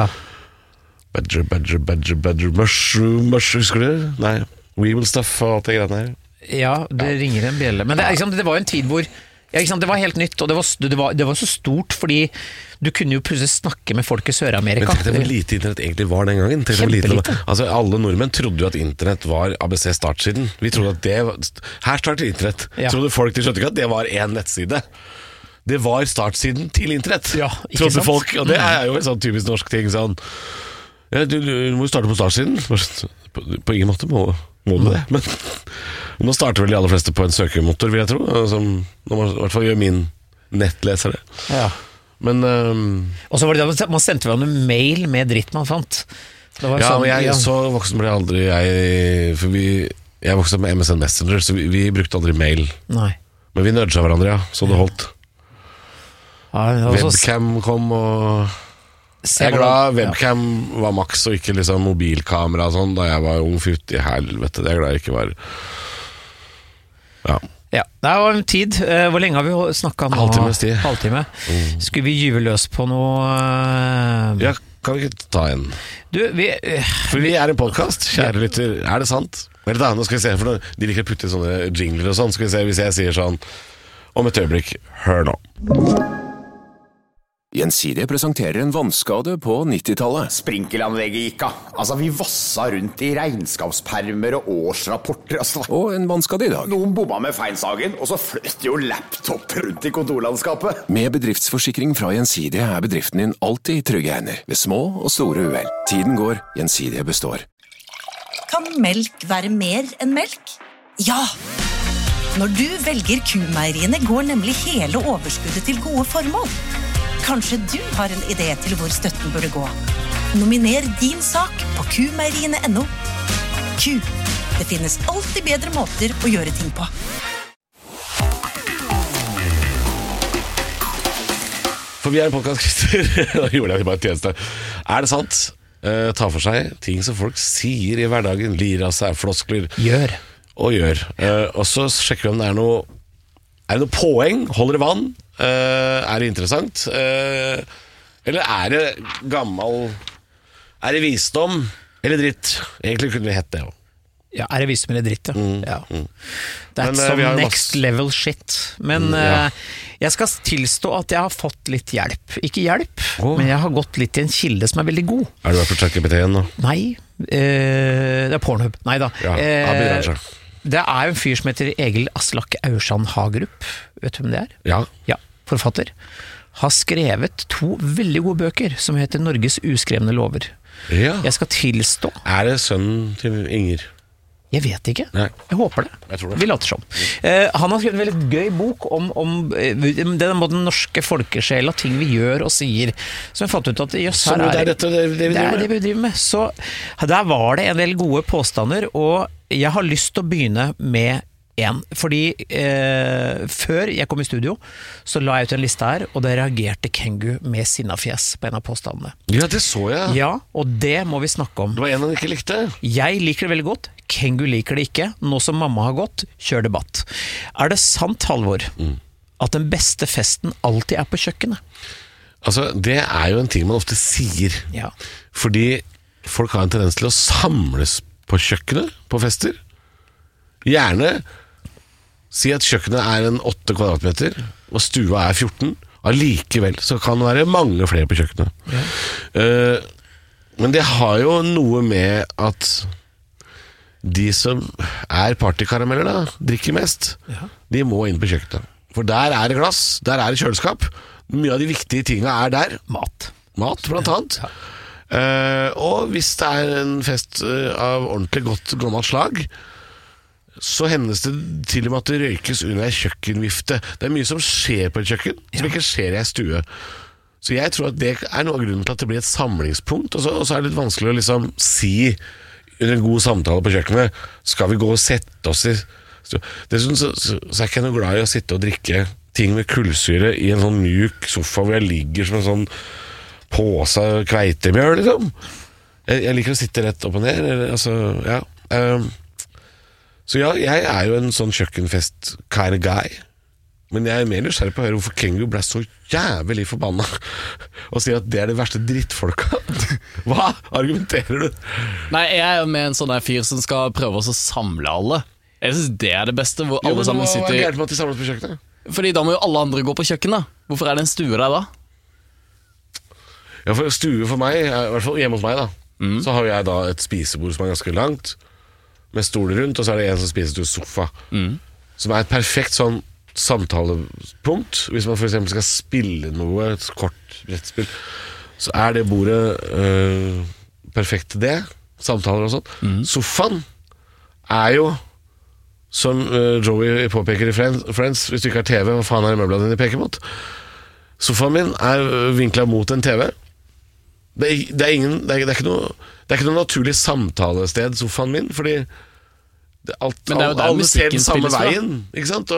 Badger Mushroom, husker du? Nei, Weevil Stuff og alt det greiene her. Ja, det ringer en bjelle. Men det var en tid hvor det var helt nytt, og det var så stort, fordi du kunne jo plutselig snakke med folk i Sør-Amerika. Men tenk deg hvor lite internett egentlig var den gangen. Kjempelite. Altså, alle nordmenn trodde jo at internett var ABC startsiden. Vi trodde at det var... Her starter internett. Trodde folk, de skjønte ikke at det var en nettside. Det var startsiden til internett. Ja, ikke trodde sant? Folk, og det er jo en sånn typisk norsk ting. Sånn, ja, du må jo starte på startsiden. På ingen måte må du det. Men nå starter vel de aller fleste på en søkemotor, vil jeg tro. Som i hvert fall gjør min nettleser det. Ja. Men og så var det da man sendte hverandre mail med dritt man fant. Men så voksen ble aldri jeg. For jeg vokste opp med MSN Messenger, så vi brukte aldri mail. Nei. Men vi nudget hverandre, så det holdt. Webcam kom, og jeg er glad webcam var maks, og ikke liksom mobilkamera og sånn, da jeg var ung fytt i helvete. Det er glad jeg ikke var. Ja, det var en tid. Hvor lenge har vi snakket nå? Halvtime. Skulle vi gyve løs på noe? Ja, kan vi ikke ta en? For vi er en podcast, kjære lytter. Er det sant? Eller da, nå skal vi se, for de liker å putte sånne jingler og sånn. Skal vi se, hvis jeg sier sånn om et øyeblikk, hør nå. Gjensidige presenterer en vannskade på 90-tallet. Sprinkelanlegget gikk av. Altså, vi vassa rundt i regnskapspermer og årsrapporter. Altså. Og en vannskade i dag. Noen bomma med feinsagen, og så fløt jo laptop rundt i kontorlandskapet. Med bedriftsforsikring fra Gjensidige er bedriften din alltid i trygge hender, ved små og store uhell. Tiden går, Gjensidige består. Kan melk være mer enn melk? Ja! Når du velger Q-meieriene, går nemlig hele overskuddet til gode formål. Kanskje du har en idé til hvor støtten burde gå. Nominer din sak på qmeieriene.no. Q. Det finnes alltid bedre måter å gjøre ting på. For vi er en podcast, Christer. Da gjorde jeg bare et tjeneste. Er det sant? Ta for seg ting som folk sier i hverdagen. Lir av seg, floskler. Gjør. Og så sjekker vi om det er noe poeng. Holder det vann? Er det interessant? Eller er det gammel? Er det visdom eller dritt? Egentlig kunne vi hett det også. Ja, er det visdom eller dritt, ja. That's some next level shit. Men jeg skal tilstå at jeg har fått litt hjelp. Ikke hjelp, men jeg har gått litt i en kilde som er veldig god. Er du vært på ChatGPT igjen nå? Nei, det er Pornhub. Nei da. Det er en fyr som heter Egil Aslak Aursand Hagerup. Vet du hvem det er? Ja, forfatter. Har skrevet 2 veldig gode bøker som heter Norges uskrevne lover. Ja. Jeg skal tilstå. Er det sønnen til Inger? Jeg vet ikke. Nei. Jeg håper det. Jeg tror det. Vi later som. Han har skrevet en veldig gøy bok om den norske folkesjela, ting vi gjør og sier, som jeg fant ut at her er det vi driver med. Så der var det en del gode påstander, og jeg har lyst til å begynne med en, fordi før jeg kom i studio så la jeg ut en liste her, og det reagerte Kengu med sinnafjes på en av påstandene. Ja, det så jeg. Ja, og det må vi snakke om. Det var en han ikke likte. Jeg liker det veldig godt, Kengu liker det ikke. Nå som mamma har gått, kjør debatt. Er det sant, Halvor, at den beste festen alltid er på kjøkkenet? Altså, det er jo en ting man ofte sier. Ja. Fordi folk har en tendens til å samles på kjøkkenet på fester. Gjerne si at kjøkkenet er en 8 kvadratmeter og stua er 14. Allikevel så kan det være mange flere på kjøkkenet. Men det har jo noe med at de som er partykarameller da, drikker mest, de må inn på kjøkkenet. For der er det glass, der er det kjøleskap. Mye av de viktige tingene er der. Mat blant annet. Og hvis det er en fest av ordentlig godt gammelt slag, så hendes det til og med at det røykes under en kjøkkenvifte. Det er mye som skjer på et kjøkken, som ikke skjer i en stue. Så jeg tror at det er noe av grunnen til at det blir et samlingspunkt, og så er det litt vanskelig å liksom si under en god samtale på kjøkkenet, skal vi gå og sette oss i dessuten så er jeg ikke noe glad i å sitte og drikke ting med kullsyre i en sånn mjuk sofa hvor jeg ligger som en sånn påse kveitemjøl liksom. Jeg liker å sitte rett opp og ned så ja, jeg er jo en sånn kjøkkenfest kind of guy, men jeg er mer nysgjerrig på å høre hvorfor Kengu ble så jævlig forbanna og sier at det er det verste drittfolka. Hva argumenterer du? Nei, jeg er jo med en sånn der fyr som skal prøve å samle alle. Jeg synes det er det beste, hvor alle sammen sitter... Hva er gærent med at de samles på kjøkkenet? Fordi da må jo alle andre gå på kjøkkenet. Hvorfor er det en stue der da? Ja, for stue for meg, i hvert fall hjemme hos meg da, så har jeg da et spisebord som er ganske langt, med stoler rundt, og så er det en som spiser til sofa, som er et perfekt sånn samtalepunkt. Hvis man for eksempel skal spille noe, et kort brettspill, så er det bordet perfekt til det, samtaler og sånn. Sofaen er jo som Joey påpeker i Friends, hvis du ikke har TV, hva faen er det møblene dine peker mot? Sofaen min er vinklet mot en TV. Det er ikke noe naturlig samtalested, sofaen min, fordi alle ser den samme veien, ikke sant?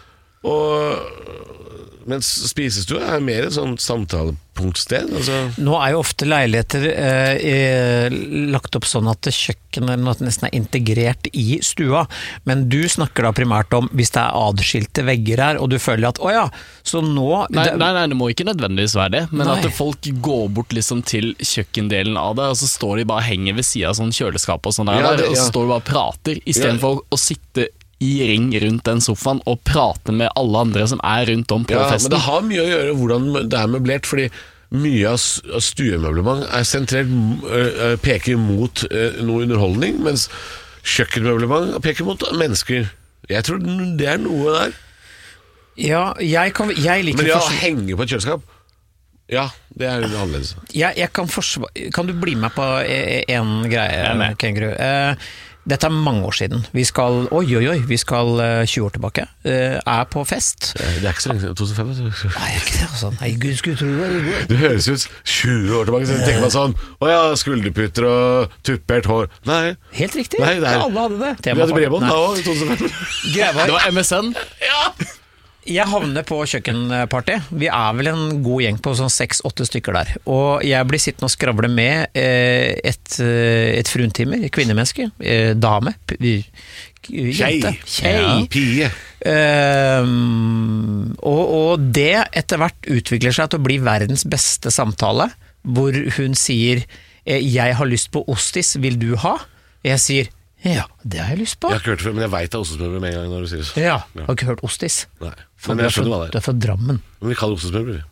Mens spisestua er mer et sånt samtalepunktsted altså. Nå er jo ofte leiligheter lagt opp sånn at kjøkkenet nesten er integrert i stua, men du snakker da primært om hvis det er adskilte vegger her, og du føler at, så nå... Nei, det må ikke nødvendigvis være det, men at folk går bort liksom til kjøkkendelen av det, og så står de bare henger ved siden av sånn kjøleskap og sånn der, og så står de bare og prater, i stedet for å sitte i ring rundt den sofaen og prate med alle andre som er rundt om på festen. Men det har mye å gjøre hvordan det er møblert, fordi mye av stuemøblement er sentrert, peker mot noe underholdning, mens kjøkkenmøblement peker mot mennesker. Jeg tror det er noe der. Ja, jeg liker... Men å henge på et kjøleskap, ja, det er annerledes. Jeg kan du bli med på en greie, Kengu? Dette er mange år siden. Vi skal 20 år tilbake. Er på fest. Det er ikke så lenge, 2005. Nei, ikke det altså. Nei, Gud skulle tro det. Du høres ut 20 år tilbake, så jeg tenker meg sånn, skulderputter og tuppert hår. Nei. Helt riktig. Nei, alle hadde det. Vi hadde bredbånd da også, i 2005. Det var MSN. Ja. Jeg havner på kjøkkenparty. Vi er vel en god gjeng på sånn 6-8 stykker der. Og jeg blir sittende og skravle med et fruntimer, kvinnemenneske, dame, jente, pie. Og det etter hvert utvikler seg til å bli verdens beste samtale, hvor hun sier, jeg har lyst på ostis, vil du ha? Jeg sier, ja, det har jeg lyst på. Jeg har ikke hørt det før, men jeg vet det er ostesmøbler med en gang når du sier det. Ja, jeg har ikke hørt ostis. Nei, men jeg skjønner hva det er. Du er fra Drammen. Men vi kaller det ostesmøbler.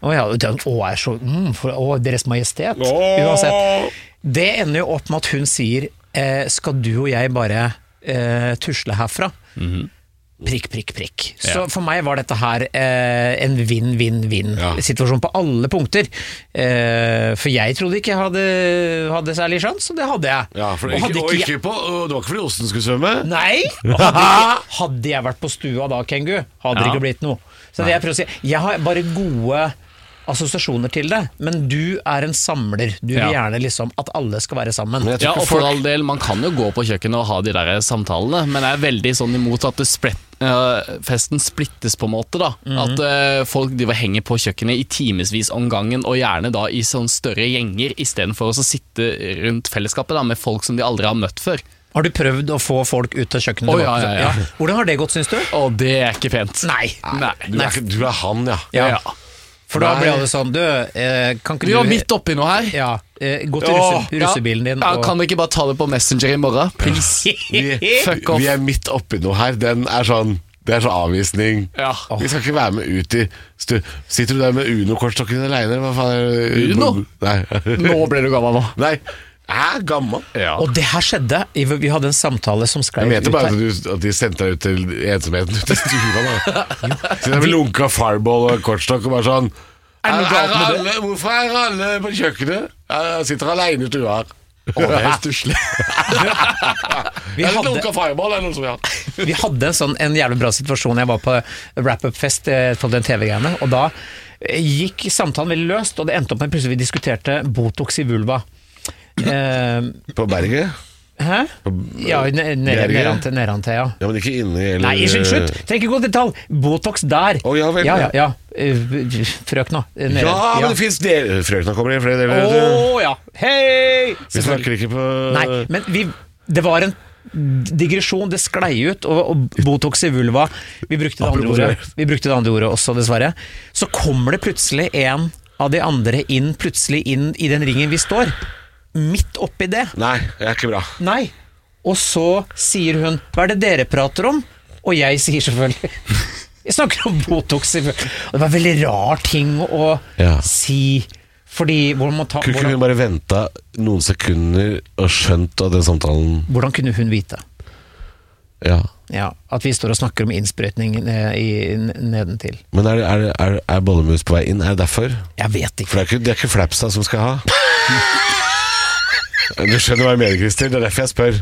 Deres Majestet. Uansett. Det ender jo opp med at hun sier, skal du og jeg bare tusle herfra? Prikk. Så for meg var dette her en vinn-vinn-vinn-situasjon på alle punkter. For jeg trodde ikke jeg hadde særlig sjans, og det hadde jeg. Ja, for det var ikke fordi osten skulle svømme? Nei! Hadde jeg vært på stua da, Kengu, hadde det ikke blitt noe. Så det jeg prøver å si, jeg har bare gode assosiasjoner til det, men du er en samler. Du vil gjerne liksom at alle skal være sammen. Ja, og for all del, man kan jo gå på kjøkkenet og ha de der samtalene, men jeg er veldig sånn imot at festen splittes på en måte da. At folk henger på kjøkkenet i timesvis om gangen, og gjerne da i sånn større gjenger, i stedet for å sitte rundt fellesskapet da, med folk som de aldri har møtt før. Har du prøvd å få folk ut av kjøkkenet? Ja. Hvordan har det gått, synes du? Det er ikke pent. Nei. Du er han, ja. Ja. For da ble alle sånn, kan ikke Vi var midt oppi noe her. Ja, gå til russebilen din. Kan du ikke bare ta det på Messenger i morgen? Please. Fuck off. Vi midt oppi noe her. Den er sånn, det er så avvisning. Ja. Vi skal ikke være med ut i Sitter du der med Uno-kortstokken alene? Hva faen er det? Uno? Nei. Nå ble du gammel nå. Nei. Gammel. Ja. Og det her skjedde. Vi hadde en samtale som sklei Jeg mente ut bare her. at de sendte deg ut til ensomheten ut til stua da. Så det er lunka fireball og kortstokk og bare sånn hvorfor er alle på kjøkkenet? Jeg sitter alene i stua her. Det er stusslig. Vi hadde lunka fireball eller noe som Vi hadde en jævlig bra situasjon. Jeg var på wrap-up-fest på den TV-greiene, og da gikk samtalen veldig løst, og det endte opp med plutselig vi diskuterte Botox i vulva. På berget? Hæ? Ja, nedantil, ja. Ja, men ikke inni eller... Nei, slutt! Trenger ikke gå i detalj. Botox der. Ja vel. Ja. Frøkna. Men det finnes frøkna kommer i flere deler. Ja. Hei! Vi snakker ikke på... Nei, men det var en digresjon, det sklei ut, og Botox i vulva, vi brukte det andre ordet også, dessverre. Så kommer det plutselig en av de andre plutselig inn i den ringen vi står. Midt oppi det. Nei, det er ikke bra. Nei. Og så sier hun, hva er det dere prater om? Og jeg sier selvfølgelig jeg snakker om Botox. Og det var en veldig rar ting å si, fordi kunne hun bare venta noen sekunder og skjønt av den samtalen? Hvordan kunne hun vite? Ja, at vi står og snakker om innsprøytning nedentil. Men er bollemus på vei inn? Er det derfor? Jeg vet ikke. For det er ikke Flapstad som skal ha. Du skjønner hva jeg mener, Christer. Det er derfor jeg spør.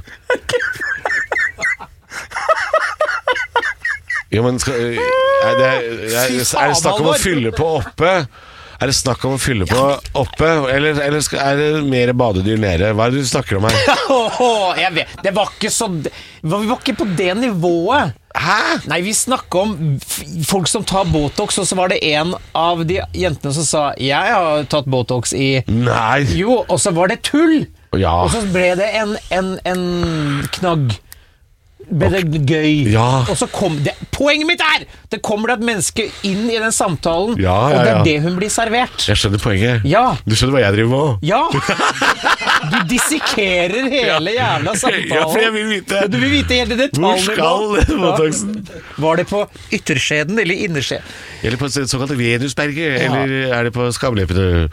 Jo, men er det snakk om å fylle på oppe? Er det snakk om å fylle på oppe? Eller er det mer badedyr nede? Hva er det du snakker om her? Jeg vet, det var ikke så... Vi var ikke på det nivået. Hæ? Nei, vi snakket om folk som tar Botox, og så var det en av de jentene som sa jeg har tatt Botox i... Nei. Jo, og så var det tull. Ja. Og så ble det en knagg. Ble det gøy. Ja. Og så kom det... Poenget mitt er, det kommer det et menneske inn i den samtalen, og det er det hun blir servert. Jeg skjønner poenget. Ja. Du skjønner hva jeg driver med? Ja. Du dissekerer hele jævla samtalen. Ja, for jeg vil vite. Du vil vite hele detaljen. Hvor skal Botoxen? Var det på ytterskjeden eller innerskjeden? Eller på såkalt Venusberget, eller er det på skamleppene?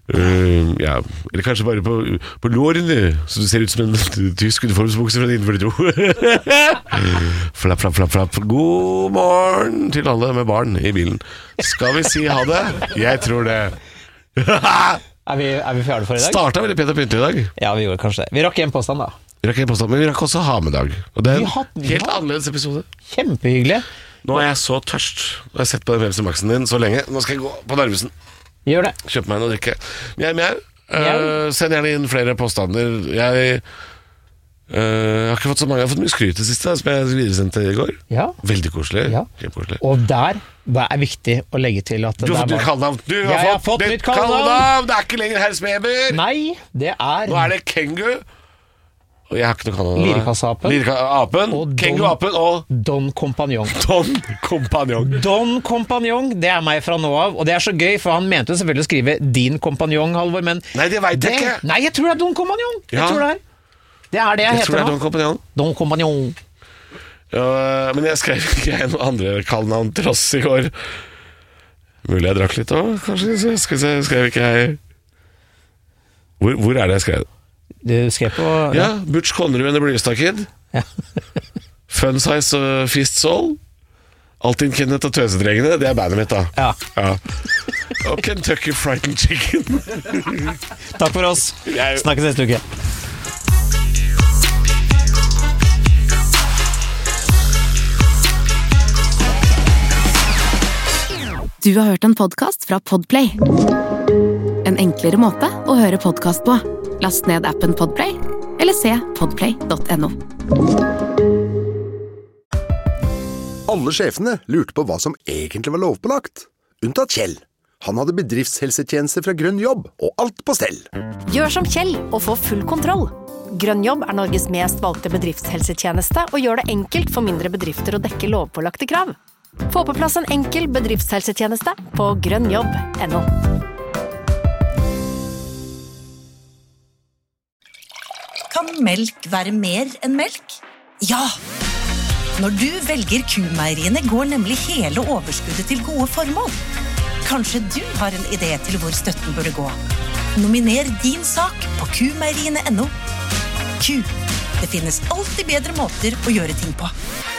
Eller kanskje bare på lårene, så det ser ut som en tysk uniformsbukse fra 1942. Flapp. God morgen til alle med barn i bilen. Skal vi si ha det? Jeg tror det. Er vi ferdige for i dag? Startet veldig pent og pyntelig i dag. Ja, vi gjorde kanskje det. Vi rakk en påstand da. Men vi rakk også ha med dag. Og det er en helt annerledes episode. Kjempehyggelig. Nå er jeg så tørst. Jeg har sett på den Pepsi Maxen din så lenge. Nå skal jeg gå på Narvesen. Gjør det. Kjøp meg noe å drikke. Send gjerne inn flere påstander. Jeg har ikke fått så mange. Jeg har fått mye skryt det siste, som jeg videresendte i går. Ja. Veldig koselig. Ja. Og der er viktig å legge til at du har fått nytt kallenavn. Jeg har fått nytt kallenavn. Det er ikke lenger Herr Smeber. Nei, det er... Nå er det Kengu. Og jeg har ikke noe kallenavn. Lirikassapen. Kengu-apen og Don Compagnon. Don Compagnon, det er meg fra nå av. Og det er så gøy, for han mente selvfølgelig å skrive Din Compagnon, Halvor, men... Nei, det vet jeg ikke. Nei, jeg tror det er Don Compagnon. Jeg tror det er det jeg heter nå. Jeg tror det er Don Compagnon. Don Compagnon. Men jeg skrev ikke noe andre kallenavn til oss i går. Mulig jeg drakk litt også, kanskje. Skrev ikke jeg... Hvor er det jeg skrev? Du skrev på... Ja, Butch Connerud and the Blystad Kid. Ja. Fun Size og Fist Soul. Altinn Kenneth og Tøsedrengene. Det er bandet mitt da. Ja. Og Kentucky Fried Chicken. Takk for oss. Snakkes neste uke. Du har hørt en podcast fra Podplay. En enklere måte å høre podcast på. Last ned appen Podplay, eller se podplay.no. Alle sjefene lurte på hva som egentlig var lovpålagt. Unntatt Kjell. Han hadde bedriftshelsetjeneste fra Grønn Jobb, og alt på stell. Gjør som Kjell og få full kontroll. Grønn Jobb er Norges mest valgte bedriftshelsetjeneste og gjør det enkelt for mindre bedrifter å dekke lovpålagte krav. Få på plass en enkel bedriftshelsetjeneste på grønnjobb.no. Kan melk være mer enn melk? Ja! Når du velger Q-meieriene går nemlig hele overskuddet til gode formål. Kanskje du har en idé til hvor støtten burde gå. Nominer din sak på qmeieriene.no. Q. Det finnes alltid bedre måter å gjøre ting på.